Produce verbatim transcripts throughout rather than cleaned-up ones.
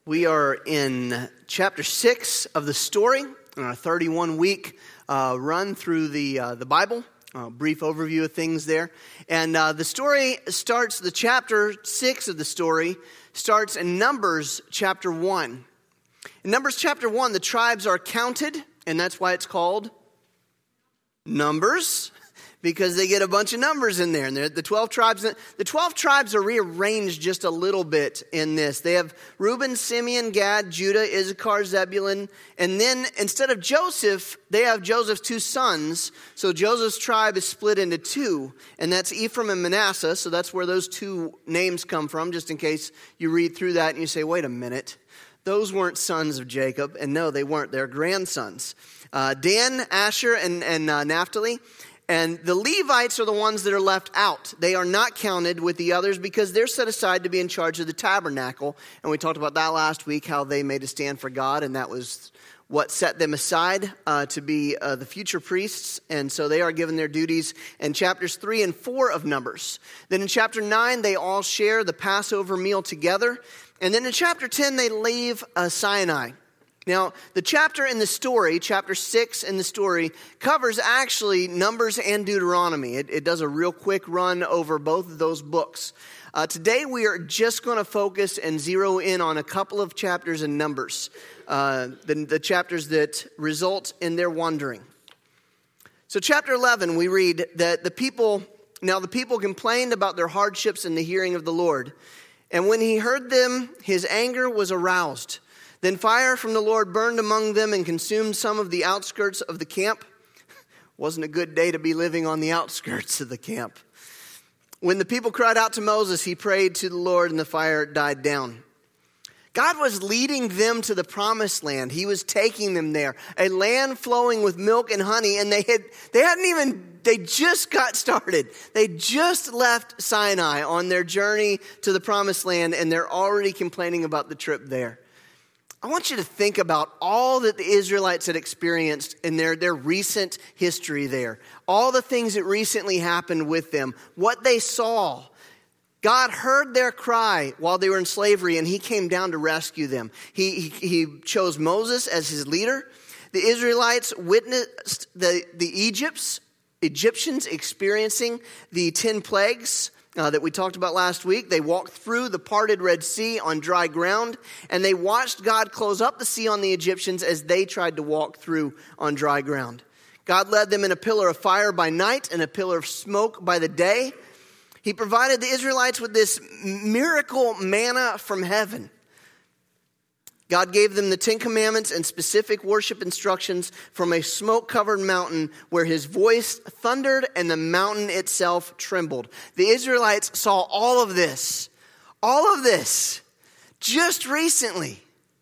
We are in chapter six of the story, in our thirty-one week uh, run through the uh, the Bible. A brief overview of things there. And uh, the story starts, the chapter six of the story starts in Numbers chapter one. In Numbers chapter one, the tribes are counted, and that's why it's called Numbers, because they get a bunch of numbers in there. And the twelve tribes, the twelve tribes are rearranged just a little bit in this. They have Reuben, Simeon, Gad, Judah, Issachar, Zebulun. And then instead of Joseph, they have Joseph's two sons. So Joseph's tribe is split into two. And that's Ephraim and Manasseh. So that's where those two names come from, just in case you read through that and you say, wait a minute. Those weren't sons of Jacob. And no, they weren't. They're grandsons. Uh, Dan, Asher, and, and uh, Naphtali. And the Levites are the ones that are left out. They are not counted with the others because they're set aside to be in charge of the tabernacle. And we talked about that last week, how they made a stand for God. And that was what set them aside uh, to be uh, the future priests. And so they are given their duties in chapters three and four of Numbers. Then in chapter nine, they all share the Passover meal together. And then in chapter ten, they leave uh, Sinai. Now, the chapter in the story, chapter six in the story, covers actually Numbers and Deuteronomy. It, it does a real quick run over both of those books. Uh, today, we are just going to focus and zero in on a couple of chapters in Numbers, uh, the, the chapters that result in their wandering. So chapter eleven, we read that the people, now the people complained about their hardships in the hearing of the Lord. And when he heard them, his anger was aroused. Then fire from the Lord burned among them and consumed some of the outskirts of the camp. Wasn't a good day to be living on the outskirts of the camp. When the people cried out to Moses, he prayed to the Lord and the fire died down. God was leading them to the promised land. He was taking them there, a land flowing with milk and honey. And they had, they hadn't even, they just got started. They just left Sinai on their journey to the promised land, and they're already complaining about the trip there. I want you to think about all that the Israelites had experienced in their, their recent history there. All the things that recently happened with them. What they saw. God heard their cry while they were in slavery, and he came down to rescue them. He, he, he chose Moses as his leader. The Israelites witnessed the, the Egypts, Egyptians experiencing the ten plagues Uh, that we talked about last week. They walked through the parted Red Sea on dry ground, and they watched God close up the sea on the Egyptians as they tried to walk through on dry ground. God led them in a pillar of fire by night and a pillar of smoke by the day. He provided the Israelites with this miracle manna from heaven. God gave them the Ten Commandments and specific worship instructions from a smoke-covered mountain where his voice thundered and the mountain itself trembled. The Israelites saw all of this, all of this, just recently.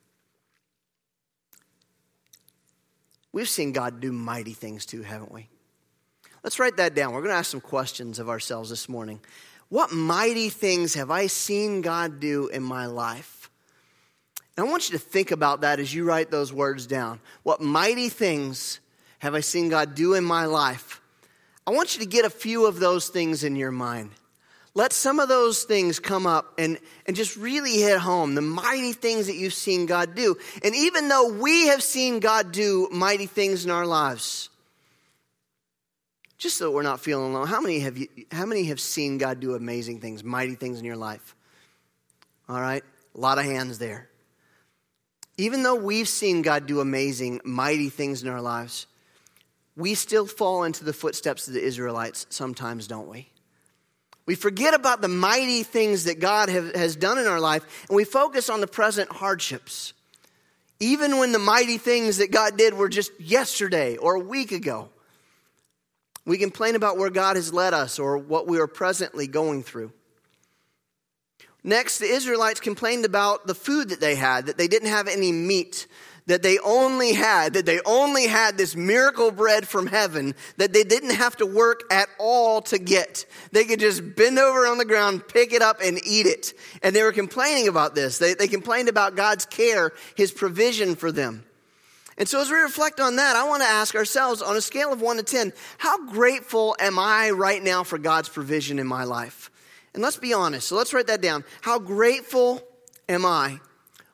We've seen God do mighty things too, haven't we? Let's write that down. We're going to ask some questions of ourselves this morning. What mighty things have I seen God do in my life? I want you to think about that as you write those words down. What mighty things have I seen God do in my life? I want you to get a few of those things in your mind. Let some of those things come up and, and just really hit home. The mighty things that you've seen God do. And even though we have seen God do mighty things in our lives, just so we're not feeling alone, how many have you, how many have seen God do amazing things, mighty things in your life? All right, a lot of hands there. Even though we've seen God do amazing, mighty things in our lives, we still fall into the footsteps of the Israelites sometimes, don't we? We forget about the mighty things that God have, has done in our life, and we focus on the present hardships. Even when the mighty things that God did were just yesterday or a week ago. We complain about where God has led us or what we are presently going through. Next, the Israelites complained about the food that they had, that they didn't have any meat, that they only had, that they only had this miracle bread from heaven that they didn't have to work at all to get. They could just bend over on the ground, pick it up, and eat it. And they were complaining about this. They, they complained about God's care, his provision for them. And so as we reflect on that, I want to ask ourselves, on a scale of one to ten, how grateful am I right now for God's provision in my life? And let's be honest. So let's write that down. How grateful am I?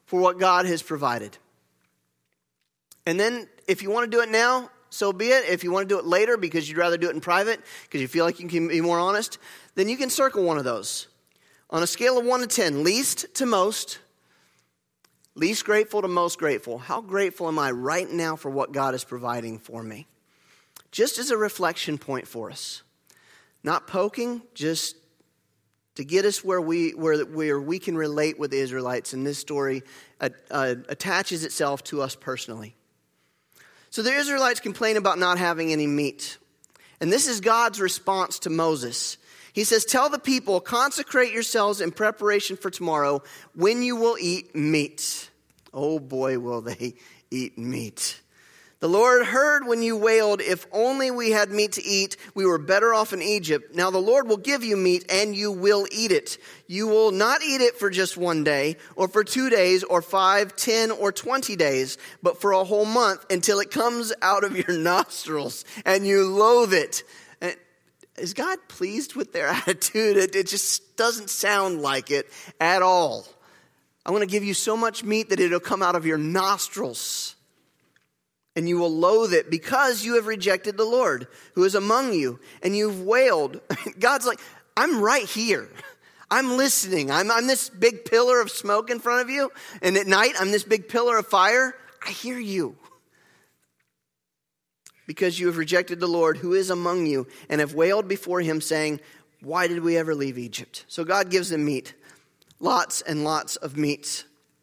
for what God has provided. And then if you want to do it now, so be it. If you want to do it later because you'd rather do it in private, because you feel like you can be more honest, then you can circle one of those. On a scale of one to ten, least to most, least grateful to most grateful. How grateful am I right now for what God is providing for me? Just as a reflection point for us. Not poking, just to get us where we where, where we can relate with the Israelites. And this story uh, uh, attaches itself to us personally. So the Israelites complain about not having any meat. And this is God's response to Moses. He says, tell the people, consecrate yourselves in preparation for tomorrow when you will eat meat. Oh boy, will they eat meat. The Lord heard when you wailed, if only we had meat to eat, we were better off in Egypt. Now the Lord will give you meat and you will eat it. You will not eat it for just one day or for two days or five, ten or twenty days, but for a whole month until it comes out of your nostrils and you loathe it. And is God pleased with their attitude? It, it just doesn't sound like it at all. I want to give you so much meat that it'll come out of your nostrils. And you will loathe it because you have rejected the Lord who is among you. And you've wailed. God's like, I'm right here. I'm listening. I'm, I'm this big pillar of smoke in front of you. And at night, I'm this big pillar of fire. I hear you. Because you have rejected the Lord who is among you and have wailed before him saying, why did we ever leave Egypt? So God gives them meat. Lots and lots of meat.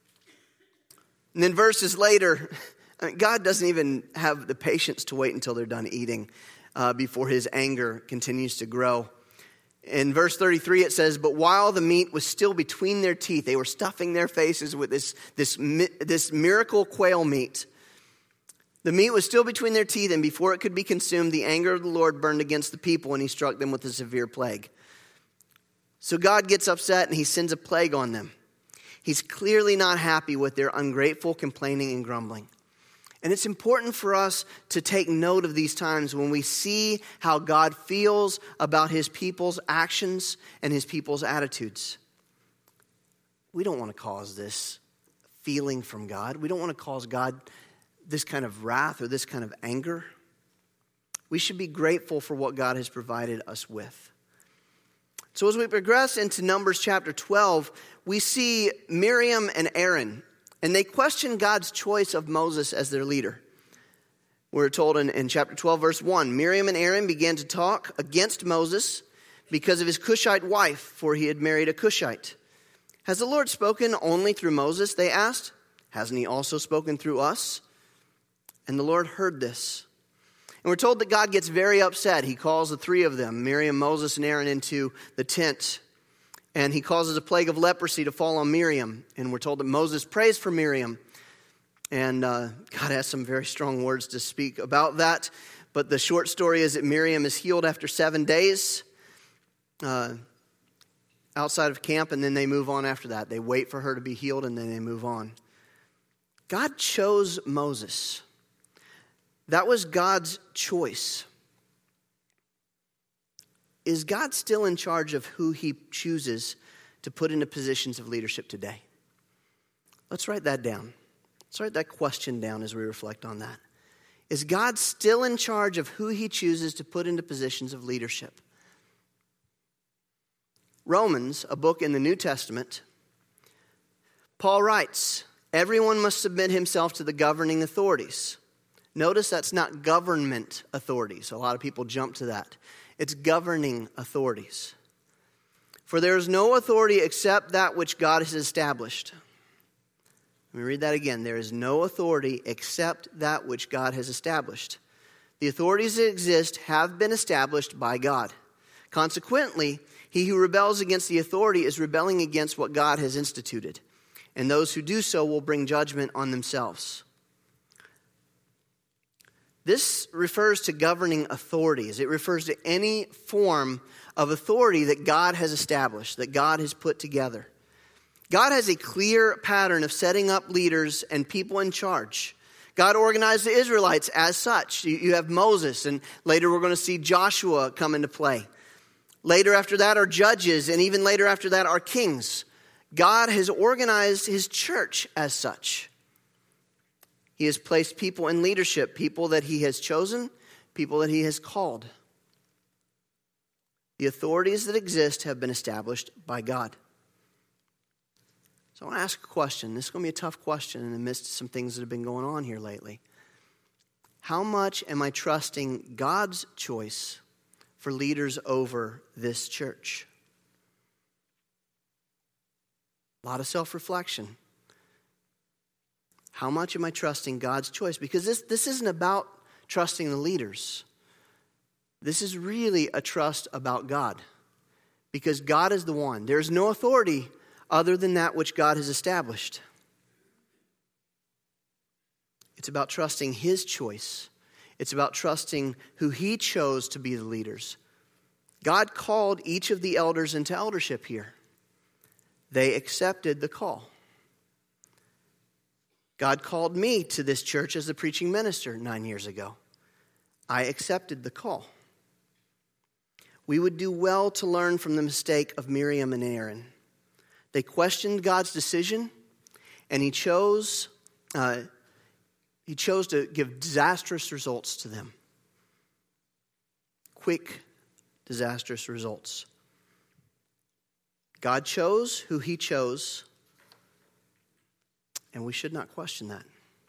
And then verses later, God doesn't even have the patience to wait until they're done eating uh, before his anger continues to grow. In verse thirty-three, it says, but while the meat was still between their teeth, they were stuffing their faces with this, this, this miracle quail meat. The meat was still between their teeth, and before it could be consumed, the anger of the Lord burned against the people, and he struck them with a severe plague. So God gets upset, and he sends a plague on them. He's clearly not happy with their ungrateful complaining and grumbling. And it's important for us to take note of these times when we see how God feels about his people's actions and his people's attitudes. We don't want to cause this feeling from God. We don't want to cause God this kind of wrath or this kind of anger. We should be grateful for what God has provided us with. So as we progress into Numbers chapter twelve, we see Miriam and Aaron. And they question God's choice of Moses as their leader. We're told in, in chapter twelve, verse one, Miriam and Aaron began to talk against Moses because of his Cushite wife, for he had married a Cushite. Has the Lord spoken only through Moses, they asked? Hasn't he also spoken through us? And the Lord heard this. And we're told that God gets very upset. He calls the three of them, Miriam, Moses, and Aaron, into the tent. And he causes a plague of leprosy to fall on Miriam. And we're told that Moses prays for Miriam. And uh, God has some very strong words to speak about that. But the short story is that Miriam is healed after seven days uh, outside of camp. And then they move on after that. They wait for her to be healed and then they move on. God chose Moses. That was God's choice. Is God still in charge of who he chooses to put into positions of leadership today? Let's write that down. Let's write that question down as we reflect on that. Is God still in charge of who he chooses to put into positions of leadership? Romans, a book in the New Testament, Paul writes, everyone must submit himself to the governing authorities. Notice that's not government authorities. A lot of people jump to that. It's governing authorities. For there is no authority except that which God has established. Let me read that again. There is no authority except that which God has established. The authorities that exist have been established by God. Consequently, he who rebels against the authority is rebelling against what God has instituted. And those who do so will bring judgment on themselves. This refers to governing authorities. It refers to any form of authority that God has established, that God has put together. God has a clear pattern of setting up leaders and people in charge. God organized the Israelites as such. You have Moses, and later we're going to see Joshua come into play. Later after that are judges, and even later after that are kings. God has organized his church as such. He has placed people in leadership, people that he has chosen, people that he has called. The authorities that exist have been established by God. So I want to ask a question. This is going to be a tough question in the midst of some things that have been going on here lately. How much am I trusting God's choice for leaders over this church? A lot of self-reflection. How much am I trusting God's choice? Because this, this isn't about trusting the leaders. This is really a trust about God. Because God is the one. There is no authority other than that which God has established. It's about trusting his choice. It's about trusting who he chose to be the leaders. God called each of the elders into eldership here. They accepted the call. God called me to this church as a preaching minister nine years ago. I accepted the call. We would do well to learn from the mistake of Miriam and Aaron. They questioned God's decision, and he chose, uh, he chose to give disastrous results to them. Quick, disastrous results. God chose who he chose, and we should not question that.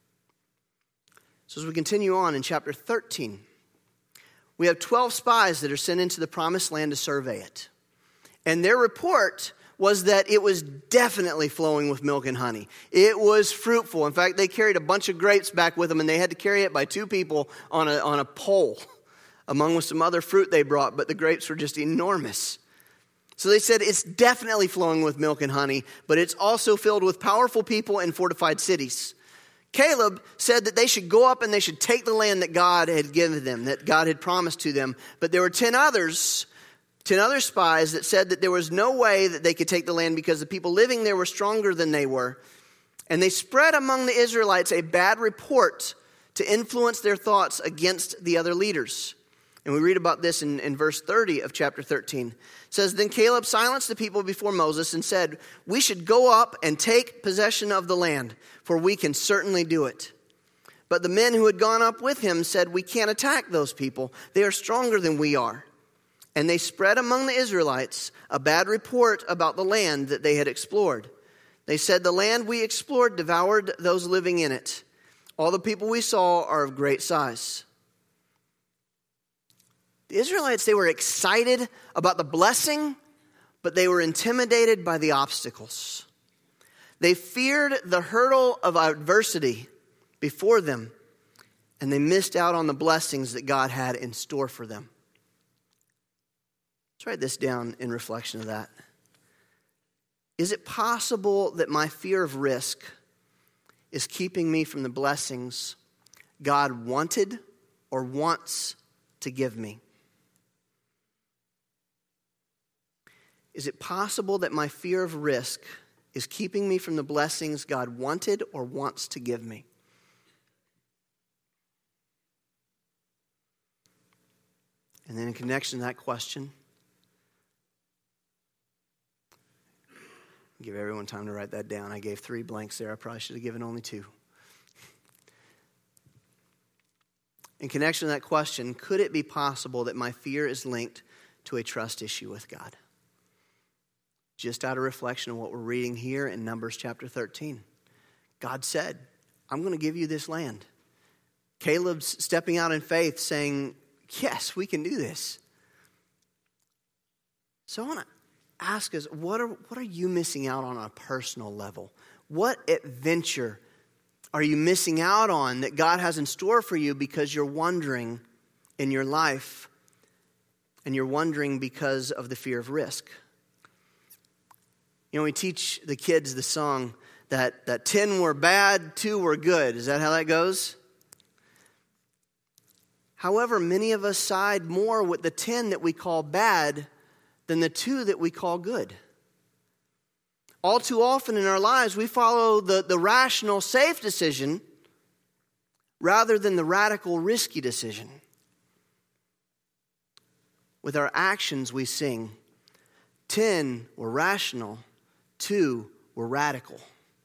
So as we continue on in chapter thirteen, we have twelve spies that are sent into the promised land to survey it. And their report was that it was definitely flowing with milk and honey. It was fruitful. In fact, they carried a bunch of grapes back with them, and they had to carry it by two people on a, on a pole, among with some other fruit they brought, but the grapes were just enormous. So they said it's definitely flowing with milk and honey, but it's also filled with powerful people and fortified cities. Caleb said that they should go up and they should take the land that God had given them, that God had promised to them. But there were ten others, ten other spies that said that there was no way that they could take the land because the people living there were stronger than they were. And they spread among the Israelites a bad report to influence their thoughts against the other leaders. And we read about this in, in verse thirty of chapter thirteen. It says, Then Caleb silenced the people before Moses and said, We should go up and take possession of the land, for we can certainly do it. But the men who had gone up with him said, We can't attack those people. They are stronger than we are. And they spread among the Israelites a bad report about the land that they had explored. They said, The land we explored devoured those living in it. All the people we saw are of great size. The Israelites, they were excited about the blessing, but they were intimidated by the obstacles. They feared the hurdle of adversity before them, and they missed out on the blessings that God had in store for them. Let's write this down in reflection of that. Is it possible that my fear of risk is keeping me from the blessings God wanted or wants to give me? Is it possible that my fear of risk is keeping me from the blessings God wanted or wants to give me? And then in connection to that question, give everyone time to write that down. I gave three blanks there. I probably should have given only two. In connection to that question, could it be possible that my fear is linked to a trust issue with God? Just out of reflection of what we're reading here in Numbers chapter thirteen. God said, I'm going to give you this land. Caleb's stepping out in faith saying, yes, we can do this. So I want to ask us, what are, what are you missing out on on a personal level? What adventure are you missing out on that God has in store for you because you're wondering in your life, and you're wondering because of the fear of risk? You know, we teach the kids the song that, that ten were bad, two were good. Is that how that goes? However, many of us side more with the ten that we call bad than the two that we call good. All too often in our lives, we follow the, the rational, safe decision rather than the radical, risky decision. With our actions, we sing, ten were rational, two were radical.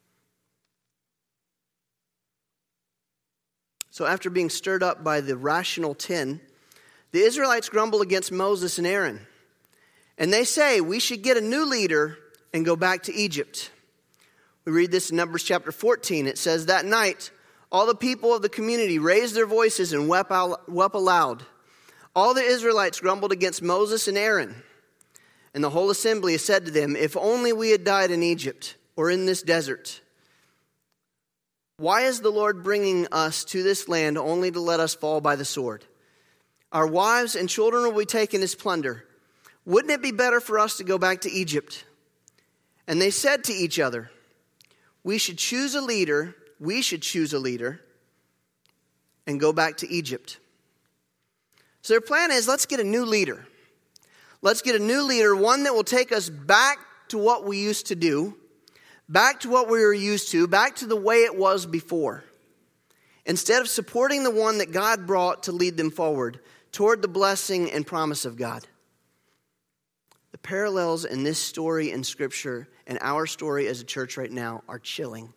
So after being stirred up by the rational ten, the Israelites grumble against Moses and Aaron. And they say, we should get a new leader and go back to Egypt. We read this in Numbers chapter fourteen. It says, that night, all the people of the community raised their voices and wept, out, wept aloud. All the Israelites grumbled against Moses and Aaron. And the whole assembly said to them, if only we had died in Egypt or in this desert. Why is the Lord bringing us to this land only to let us fall by the sword? Our wives and children will be taken as plunder. Wouldn't it be better for us to go back to Egypt? And they said to each other, we should choose a leader, we should choose a leader and go back to Egypt. So their plan is, let's get a new leader. Let's get a new leader, one that will take us back to what we used to do, back to what we were used to, back to the way it was before. Instead of supporting the one that God brought to lead them forward toward the blessing and promise of God. The parallels in this story in Scripture and our story as a church right now are chilling.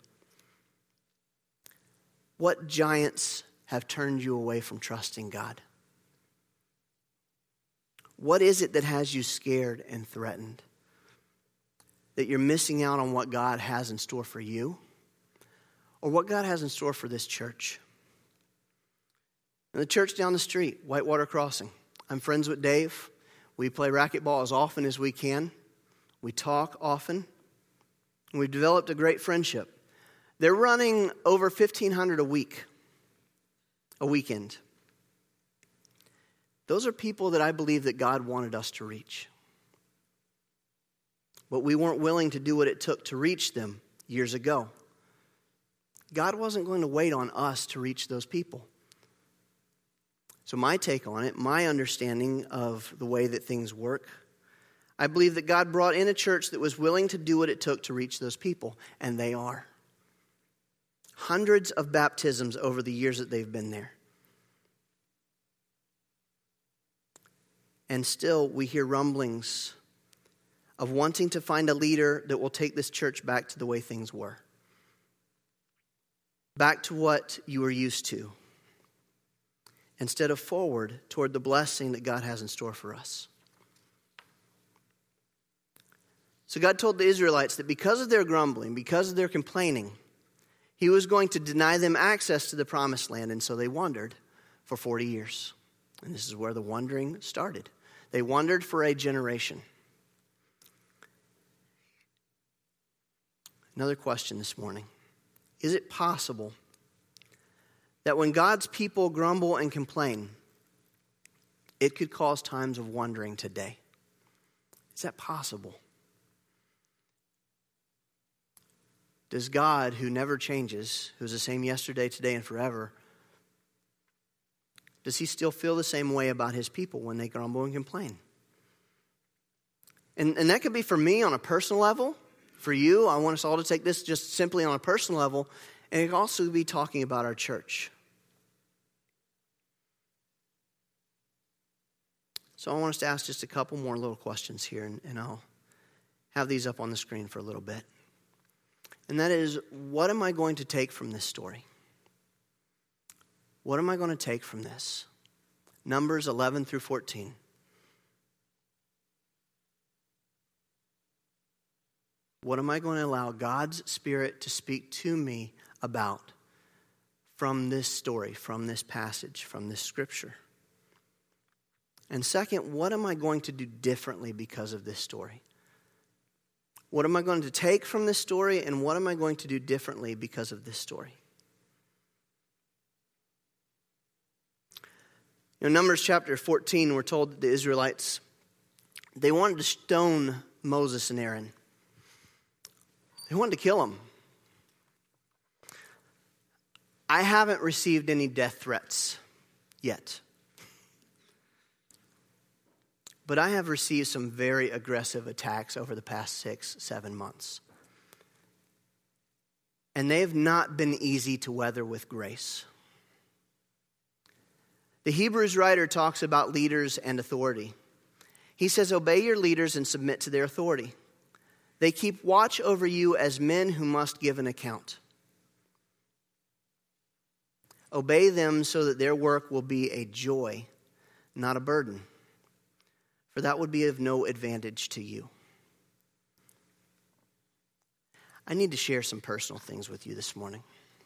What giants have turned you away from trusting God? What is it that has you scared and threatened? That you're missing out on what God has in store for you? Or what God has in store for this church? And the church down the street, Whitewater Crossing. I'm friends with Dave. We play racquetball as often as we can. We talk often. And we've developed a great friendship. They're running over fifteen hundred a week, a weekend. Those are people that I believe that God wanted us to reach. But we weren't willing to do what it took to reach them years ago. God wasn't going to wait on us to reach those people. So my take on it, my understanding of the way that things work, I believe that God brought in a church that was willing to do what it took to reach those people, and they are. Hundreds of baptisms over the years that they've been there. And still we hear rumblings of wanting to find a leader that will take this church back to the way things were. Back to what you were used to. Instead of forward toward the blessing that God has in store for us. So God told the Israelites that because of their grumbling, because of their complaining, He was going to deny them access to the promised land. And so they wandered for forty years. And this is where the wandering started. They wandered for a generation. Another question this morning. Is it possible that when God's people grumble and complain, it could cause times of wandering today? Is that possible? Does God, who never changes, who's the same yesterday, today, and forever, does He still feel the same way about His people when they grumble and complain? And, and that could be for me on a personal level. For you, I want us all to take this just simply on a personal level. And it could also be talking about our church. So I want us to ask just a couple more little questions here. And, and I'll have these up on the screen for a little bit. And that is, what am I going to take from this story? What am I going to take from this? Numbers eleven through fourteen. What am I going to allow God's Spirit to speak to me about from this story, from this passage, from this scripture? And second, what am I going to do differently because of this story? What am I going to take from this story, and what am I going to do differently because of this story? In Numbers chapter fourteen, we're told that the Israelites, they wanted to stone Moses and Aaron. They wanted to kill them. I haven't received any death threats yet. But I have received some very aggressive attacks over the past six, seven months. And they have not been easy to weather with grace. The Hebrews writer talks about leaders and authority. He says, obey your leaders and submit to their authority. They keep watch over you as men who must give an account. Obey them so that their work will be a joy, not a burden, for that would be of no advantage to you. I need to share some personal things with you this morning.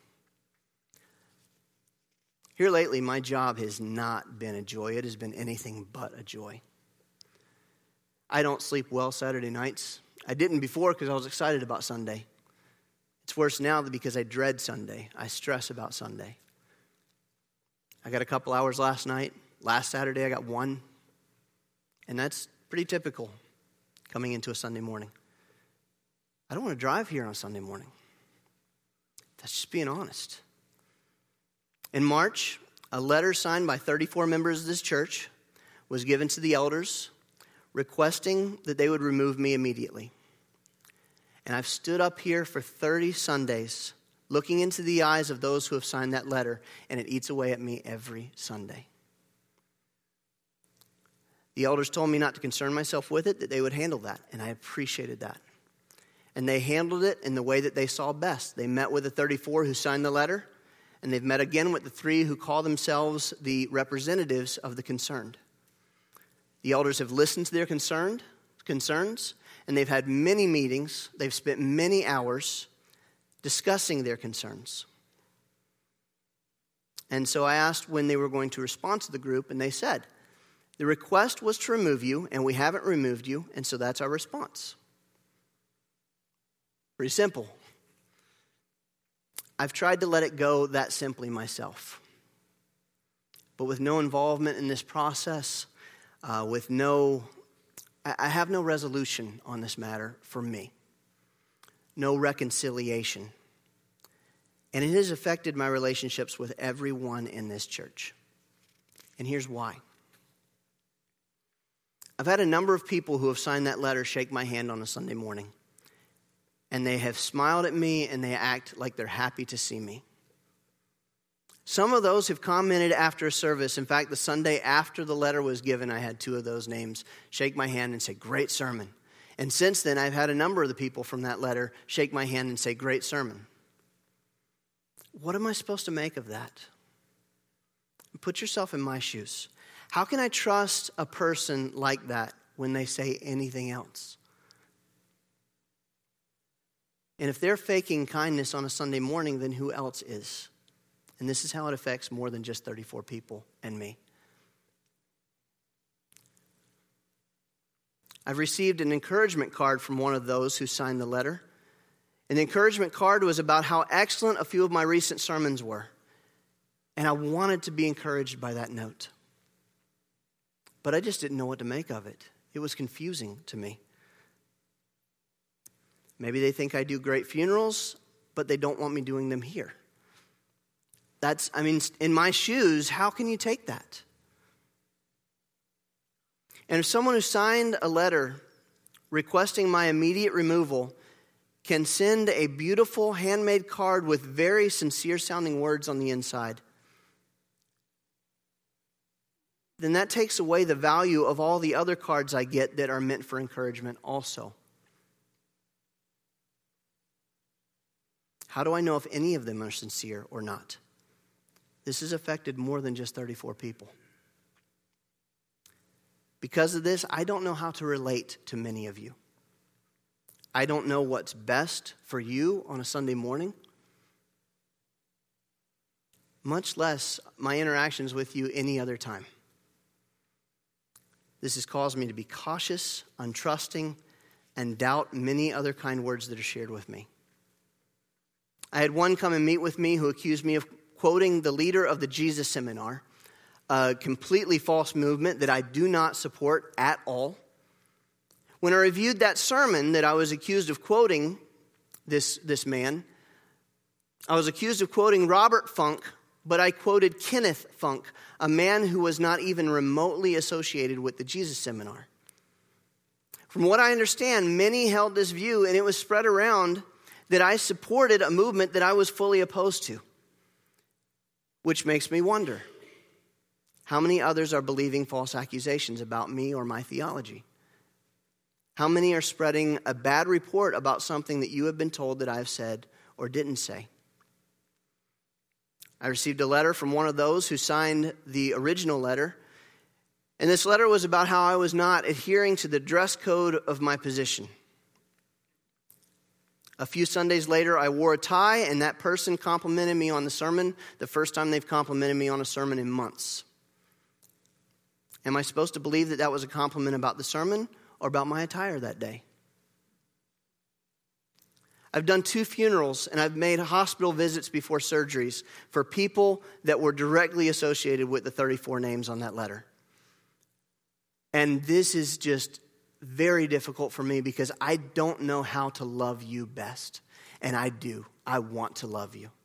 Here lately, my job has not been a joy. It has been anything but a joy. I don't sleep well Saturday nights. I didn't before because I was excited about Sunday. It's worse now because I dread Sunday. I stress about Sunday. I got a couple hours last night. Last Saturday, I got one. And that's pretty typical coming into a Sunday morning. I don't want to drive here on a Sunday morning. That's just being honest. In March, a letter signed by thirty-four members of this church was given to the elders requesting that they would remove me immediately. And I've stood up here for thirty Sundays looking into the eyes of those who have signed that letter, and it eats away at me every Sunday. The elders told me not to concern myself with it, that they would handle that, and I appreciated that. And they handled it in the way that they saw best. They met with the thirty-four who signed the letter, and they've met again with the three who call themselves the representatives of the concerned. The elders have listened to their concerned, concerns, and they've had many meetings. They've spent many hours discussing their concerns. And so I asked when they were going to respond to the group, and they said, the request was to remove you, and we haven't removed you, and so that's our response. Pretty simple. I've tried to let it go that simply myself. But with no involvement in this process, uh, with no, I have no resolution on this matter for me. No reconciliation. And it has affected my relationships with everyone in this church. And here's why. I've had a number of people who have signed that letter shake my hand on a Sunday morning. And they have smiled at me and they act like they're happy to see me. Some of those have commented after a service. In fact, the Sunday after the letter was given, I had two of those names shake my hand and say, great sermon. And since then, I've had a number of the people from that letter shake my hand and say, great sermon. What am I supposed to make of that? Put yourself in my shoes. How can I trust a person like that when they say anything else? And if they're faking kindness on a Sunday morning, then who else is? And this is how it affects more than just thirty-four people and me. I've received an encouragement card from one of those who signed the letter. And the encouragement card was about how excellent a few of my recent sermons were. And I wanted to be encouraged by that note. But I just didn't know what to make of it. It was confusing to me. Maybe they think I do great funerals, but they don't want me doing them here. That's, I mean, in my shoes, how can you take that? And if someone who signed a letter requesting my immediate removal can send a beautiful handmade card with very sincere sounding words on the inside, then that takes away the value of all the other cards I get that are meant for encouragement also. How do I know if any of them are sincere or not? This has affected more than just thirty-four people. Because of this, I don't know how to relate to many of you. I don't know what's best for you on a Sunday morning, much less my interactions with you any other time. This has caused me to be cautious, untrusting, and doubt many other kind words that are shared with me. I had one come and meet with me who accused me of quoting the leader of the Jesus Seminar, a completely false movement that I do not support at all. When I reviewed that sermon that I was accused of quoting this, this man, I was accused of quoting Robert Funk, but I quoted Kenneth Funk, a man who was not even remotely associated with the Jesus Seminar. From what I understand, many held this view, and it was spread around that I supported a movement that I was fully opposed to. Which makes me wonder, how many others are believing false accusations about me or my theology? How many are spreading a bad report about something that you have been told that I've said or didn't say? I received a letter from one of those who signed the original letter, and this letter was about how I was not adhering to the dress code of my position. A few Sundays later, I wore a tie, and that person complimented me on the sermon, the first time they've complimented me on a sermon in months. Am I supposed to believe that that was a compliment about the sermon or about my attire that day? I've done two funerals, and I've made hospital visits before surgeries for people that were directly associated with the thirty-four names on that letter. And this is just very difficult for me because I don't know how to love you best. And I do. I want to love you.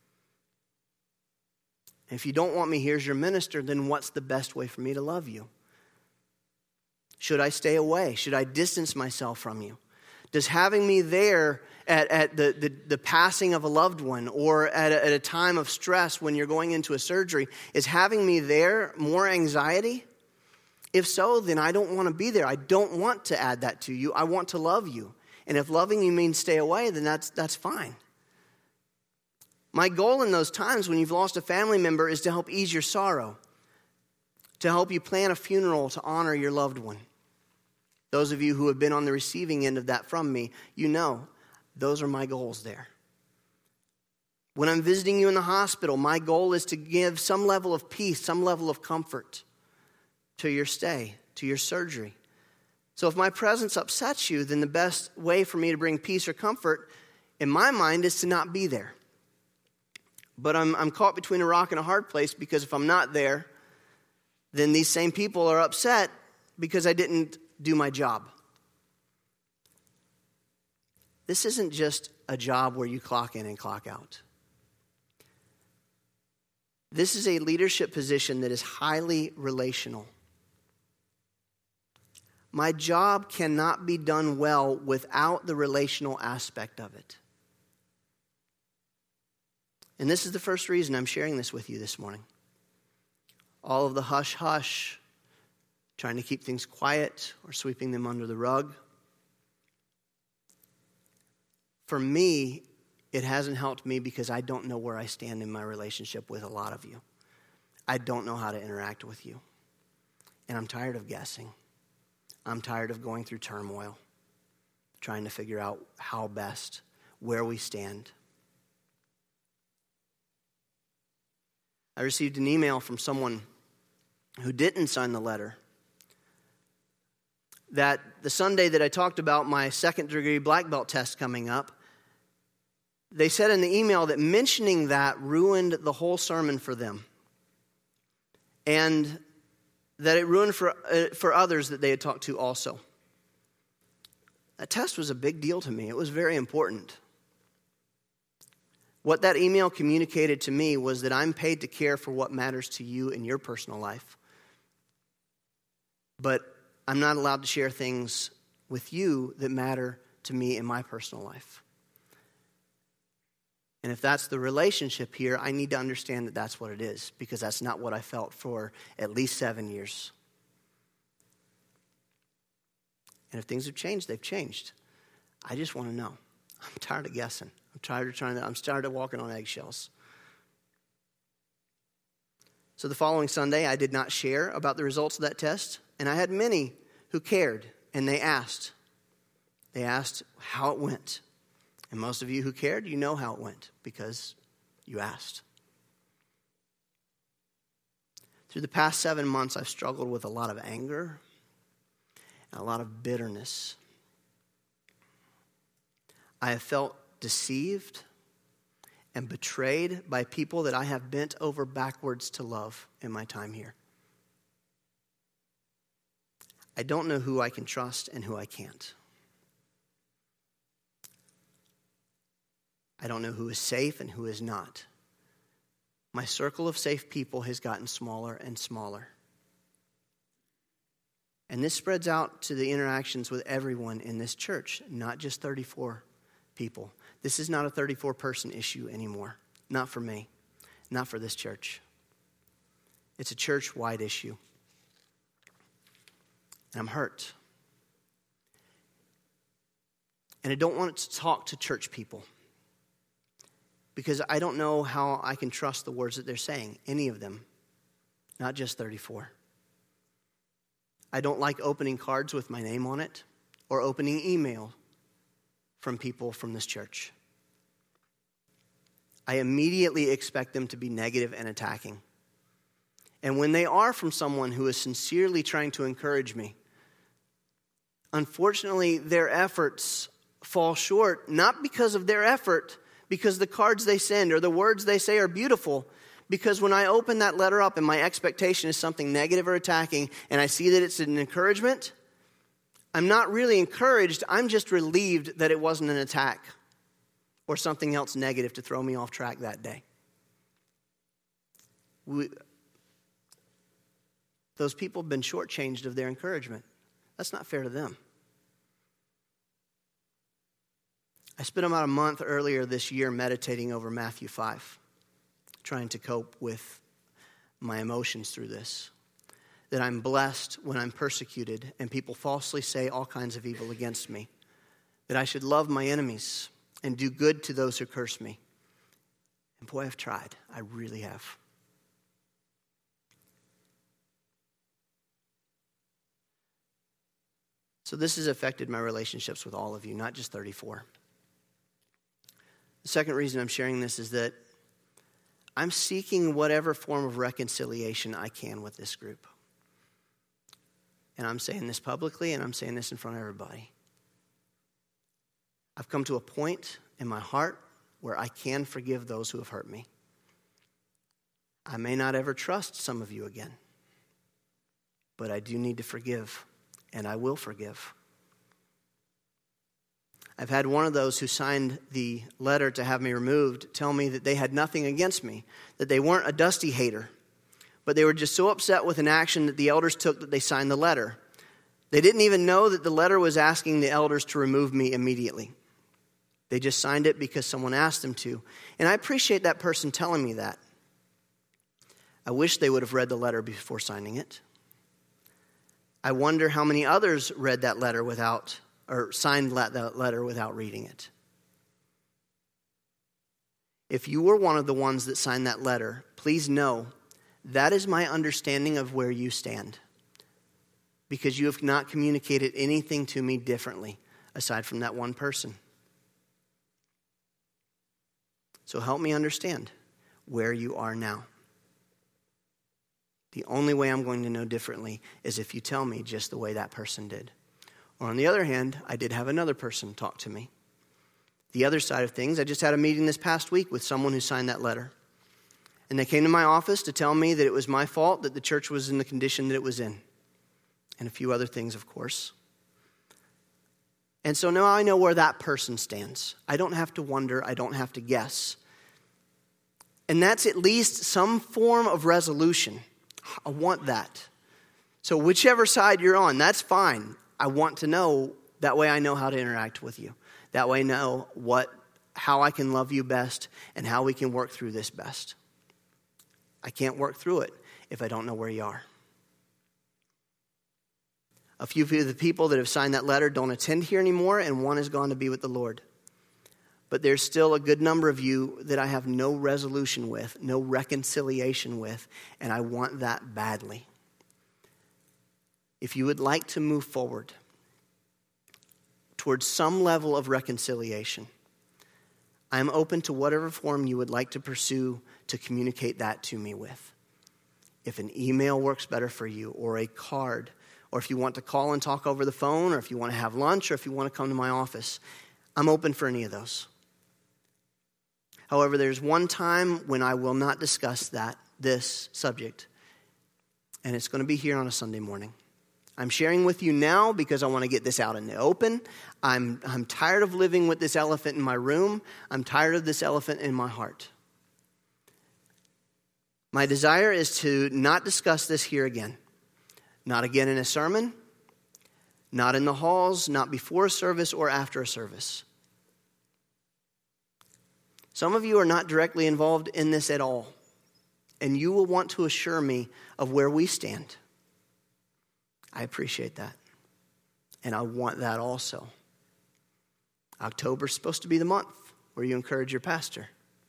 And if you don't want me here as your minister, then what's the best way for me to love you? Should I stay away? Should I distance myself from you? Does having me there at, at the, the, the passing of a loved one or at a, at a time of stress when you're going into a surgery, is having me there more anxiety? If so, then I don't want to be there. I don't want to add that to you. I want to love you. And if loving you means stay away, then that's that's fine. My goal in those times when you've lost a family member is to help ease your sorrow, to help you plan a funeral to honor your loved one. Those of you who have been on the receiving end of that from me, you know those are my goals there. When I'm visiting you in the hospital, my goal is to give some level of peace, some level of comfort to your stay, to your surgery. So if my presence upsets you, then the best way for me to bring peace or comfort in my mind is to not be there. But I'm, I'm caught between a rock and a hard place because if I'm not there, then these same people are upset because I didn't do my job. This isn't just a job where you clock in and clock out. This is a leadership position that is highly relational. My job cannot be done well without the relational aspect of it. And this is the first reason I'm sharing this with you this morning. All of the hush-hush, trying to keep things quiet or sweeping them under the rug. For me, it hasn't helped me because I don't know where I stand in my relationship with a lot of you. I don't know how to interact with you. And I'm tired of guessing. I'm tired of going through turmoil, trying to figure out how best, where we stand. I received an email from someone who didn't sign the letter that the Sunday that I talked about my second degree black belt test coming up, they said in the email that mentioning that ruined the whole sermon for them. And that it ruined for, uh, for others that they had talked to also. That test was a big deal to me. It was very important. What that email communicated to me was that I'm paid to care for what matters to you in your personal life. But I'm not allowed to share things with you that matter to me in my personal life. And if that's the relationship here, I need to understand that that's what it is, because that's not what I felt for at least seven years. And if things have changed, they've changed. I just want to know. I'm tired of guessing. I'm tired of trying to, I'm tired of walking on eggshells. So the following Sunday, I did not share about the results of that test, and I had many who cared, and they asked. They asked how it went. And most of you who cared, you know how it went because you asked. Through the past seven months, I've struggled with a lot of anger and a lot of bitterness. I have felt deceived and betrayed by people that I have bent over backwards to love in my time here. I don't know who I can trust and who I can't. I don't know who is safe and who is not. My circle of safe people has gotten smaller and smaller. And this spreads out to the interactions with everyone in this church, not just thirty-four people. This is not a thirty-four person issue anymore. Not for me. Not for this church. It's a church-wide issue. And I'm hurt. And I don't want to talk to church people because I don't know how I can trust the words that they're saying, any of them, not just thirty-four. I don't like opening cards with my name on it or opening email from people from this church. I immediately expect them to be negative and attacking. And when they are from someone who is sincerely trying to encourage me, unfortunately, their efforts fall short, not because of their effort, because the cards they send or the words they say are beautiful. Because when I open that letter up and my expectation is something negative or attacking, and I see that it's an encouragement, I'm not really encouraged. I'm just relieved that it wasn't an attack or something else negative to throw me off track that day. We, those people have been shortchanged of their encouragement. That's not fair to them. I spent about a month earlier this year meditating over Matthew five, trying to cope with my emotions through this. That I'm blessed when I'm persecuted and people falsely say all kinds of evil against me. That I should love my enemies and do good to those who curse me. And boy, I've tried. I really have. So this has affected my relationships with all of you, not just thirty-four. The second reason I'm sharing this is that I'm seeking whatever form of reconciliation I can with this group. And I'm saying this publicly, and I'm saying this in front of everybody. I've come to a point in my heart where I can forgive those who have hurt me. I may not ever trust some of you again, but I do need to forgive, and I will forgive. I've had one of those who signed the letter to have me removed tell me that they had nothing against me, that they weren't a Dusty hater, but they were just so upset with an action that the elders took that they signed the letter. They didn't even know that the letter was asking the elders to remove me immediately. They just signed it because someone asked them to. And I appreciate that person telling me that. I wish they would have read the letter before signing it. I wonder how many others read that letter without or signed that letter without reading it. If you were one of the ones that signed that letter, please know that is my understanding of where you stand, because you have not communicated anything to me differently aside from that one person. So help me understand where you are now. The only way I'm going to know differently is if you tell me just the way that person did. Or on the other hand, I did have another person talk to me. The other side of things, I just had a meeting this past week with someone who signed that letter. And they came to my office to tell me that it was my fault that the church was in the condition that it was in. And a few other things, of course. And so now I know where that person stands. I don't have to wonder. I don't have to guess. And that's at least some form of resolution. I want that. So whichever side you're on, that's fine. I want to know. That way I know how to interact with you. That way I know what, how I can love you best and how we can work through this best. I can't work through it if I don't know where you are. A few of the people that have signed that letter don't attend here anymore, and one has gone to be with the Lord. But there's still a good number of you that I have no resolution with, no reconciliation with, and I want that badly. If you would like to move forward towards some level of reconciliation, I am open to whatever form you would like to pursue to communicate that to me with. If an email works better for you, or a card, or if you want to call and talk over the phone, or if you want to have lunch, or if you want to come to my office, I'm open for any of those. However, there's one time when I will not discuss that, this subject, and it's going to be here on a Sunday morning. I'm sharing with you now because I want to get this out in the open. I'm, I'm tired of living with this elephant in my room. I'm tired of this elephant in my heart. My desire is to not discuss this here again. Not again in a sermon, not in the halls, not before a service or after a service. Some of you are not directly involved in this at all, and you will want to assure me of where we stand. I appreciate that, and I want that also. October's supposed to be the month where you encourage your pastor.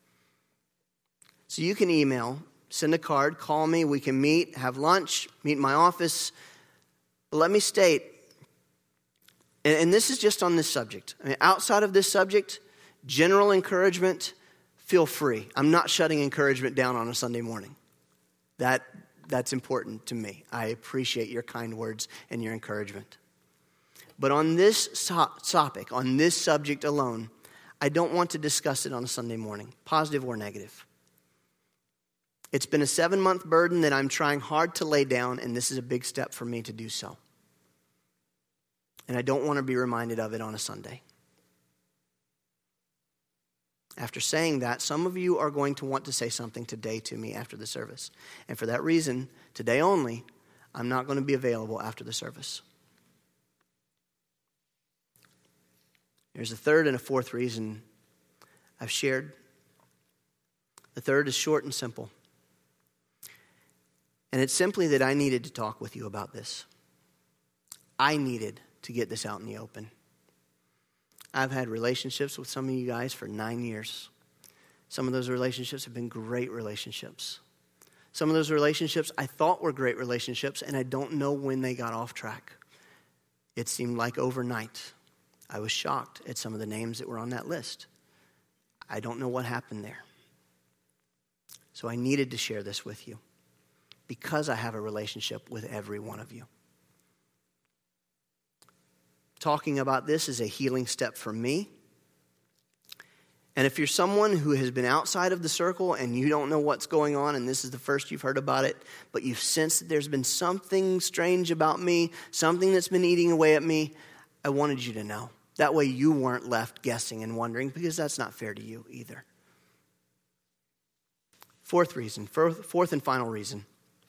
So you can email, send a card, call me, we can meet, have lunch, meet in my office. But let me state, and, and this is just on this subject. I mean, outside of this subject, general encouragement, feel free. I'm not shutting encouragement down on a Sunday morning. That That's important to me. I appreciate your kind words and your encouragement. But on this so- topic, on this subject alone, I don't want to discuss it on a Sunday morning, positive or negative. It's been a seven-month burden that I'm trying hard to lay down, and this is a big step for me to do so. And I don't want to be reminded of it on a Sunday. After saying that, some of you are going to want to say something today to me after the service. And for that reason, today only, I'm not going to be available after the service. There's a third and a fourth reason I've shared. The third is short and simple. And it's simply that I needed to talk with you about this. I needed to get this out in the open. I've had relationships with some of you guys for nine years. Some of those relationships have been great relationships. Some of those relationships I thought were great relationships, and I don't know when they got off track. It seemed like overnight. I was shocked at some of the names that were on that list. I don't know what happened there. So I needed to share this with you because I have a relationship with every one of you. Talking about this is a healing step for me. And if you're someone who has been outside of the circle and you don't know what's going on, and this is the first you've heard about it, but you've sensed that there's been something strange about me, something that's been eating away at me, I wanted you to know. That way you weren't left guessing and wondering, because that's not fair to you either. Fourth reason, fourth and final reason.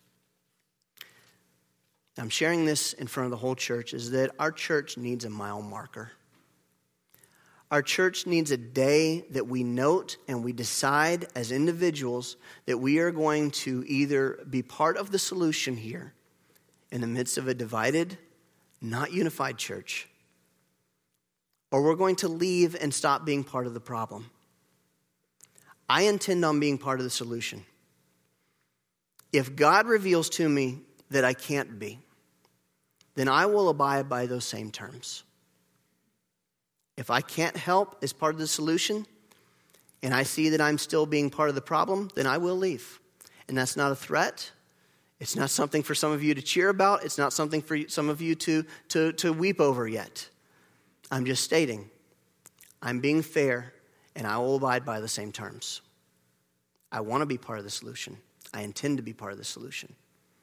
I'm sharing this in front of the whole church, is that our church needs a mile marker. Our church needs a day that we note and we decide as individuals that we are going to either be part of the solution here in the midst of a divided, not unified church, or we're going to leave and stop being part of the problem. I intend on being part of the solution. If God reveals to me that I can't be, then I will abide by those same terms. If I can't help as part of the solution, and I see that I'm still being part of the problem, then I will leave. And that's not a threat. It's not something for some of you to cheer about. It's not something for some of you to, to, to weep over yet. I'm just stating, I'm being fair, and I will abide by the same terms. I want to be part of the solution. I intend to be part of the solution.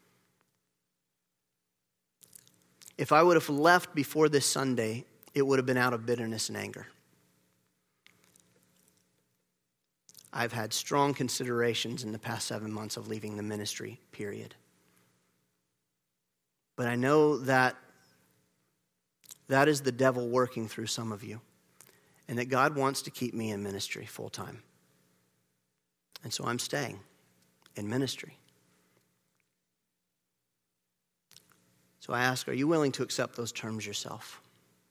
If I would have left before this Sunday, it would have been out of bitterness and anger. I've had strong considerations in the past seven months of leaving the ministry, period. But I know that that is the devil working through some of you, and that God wants to keep me in ministry full time. And so I'm staying in ministry. So I ask, are you willing to accept those terms yourself?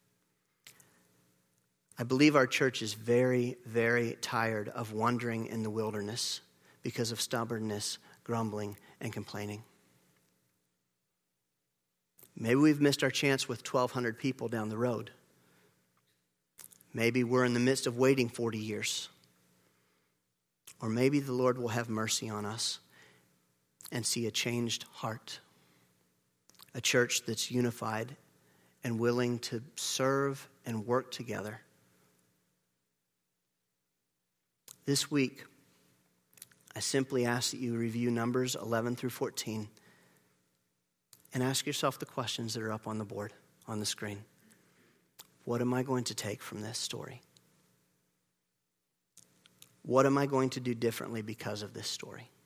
I believe our church is very, very tired of wandering in the wilderness because of stubbornness, grumbling, and complaining. Maybe we've missed our chance with twelve hundred people down the road. Maybe we're in the midst of waiting forty years. Or maybe the Lord will have mercy on us and see a changed heart. A church that's unified and willing to serve and work together. This week, I simply ask that you review Numbers eleven through fourteen and ask yourself the questions that are up on the board, on the screen. What am I going to take from this story? What am I going to do differently because of this story?